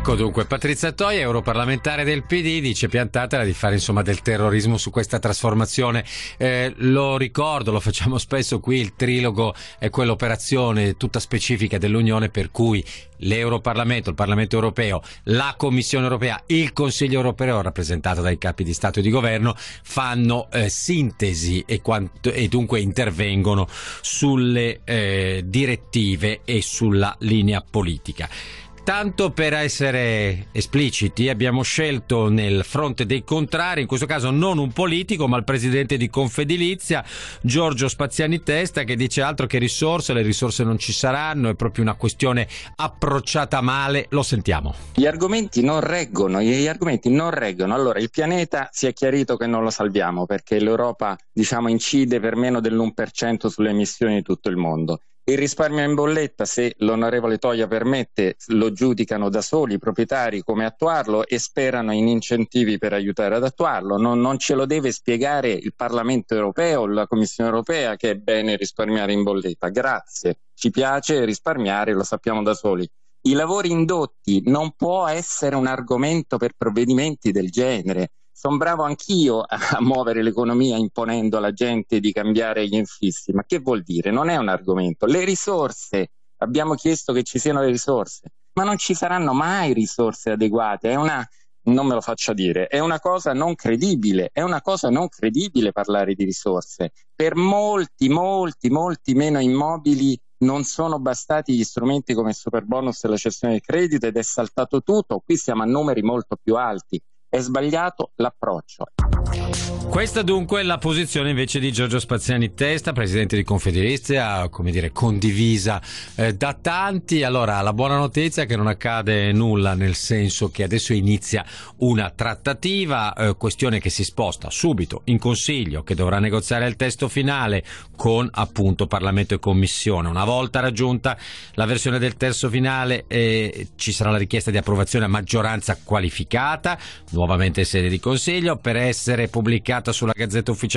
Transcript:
Ecco dunque, Patrizia Toia, europarlamentare del PD, dice piantatela di fare insomma del terrorismo su questa trasformazione. Lo ricordo, lo facciamo spesso qui, il trilogo è quell'operazione tutta specifica dell'Unione per cui l'Europarlamento, il Parlamento europeo, la Commissione europea, il Consiglio europeo rappresentato dai capi di Stato e di Governo fanno sintesi e dunque intervengono sulle direttive e sulla linea politica. Tanto per essere espliciti, abbiamo scelto nel fronte dei contrari, in questo caso non un politico, ma il presidente di Confedilizia, Giorgio Spaziani Testa, che dice altro che risorse, le risorse non ci saranno, è proprio una questione approcciata male. Lo sentiamo. Gli argomenti non reggono. Allora, il pianeta si è chiarito che non lo salviamo perché l'Europa, incide per meno dell'1% sulle emissioni di tutto il mondo. Il risparmio in bolletta, se l'onorevole Toia permette, lo giudicano da soli i proprietari come attuarlo e sperano in incentivi per aiutare ad attuarlo. Non ce lo deve spiegare il Parlamento europeo o la Commissione europea che è bene risparmiare in bolletta. Grazie, ci piace risparmiare, lo sappiamo da soli. I lavori indotti non può essere un argomento per provvedimenti del genere. Sono bravo anch'io a muovere l'economia imponendo alla gente di cambiare gli infissi, ma che vuol dire? Non è un argomento. Le risorse, abbiamo chiesto che ci siano le risorse, ma non ci saranno mai risorse adeguate, non me lo faccia dire, è una cosa non credibile parlare di risorse. Per molti meno immobili non sono bastati gli strumenti come il superbonus e la cessione del credito ed è saltato tutto, qui siamo a numeri molto più alti. È sbagliato l'approccio. Questa dunque è la posizione invece di Giorgio Spaziani Testa, presidente di Confedilizia, condivisa da tanti. Allora, la buona notizia è che non accade nulla, nel senso che adesso inizia una trattativa, questione che si sposta subito in Consiglio, che dovrà negoziare il testo finale con appunto Parlamento e Commissione. Una volta raggiunta la versione del testo finale ci sarà la richiesta di approvazione a maggioranza qualificata, nuovamente in sede di Consiglio, per essere pubblicata sulla Gazzetta Ufficiale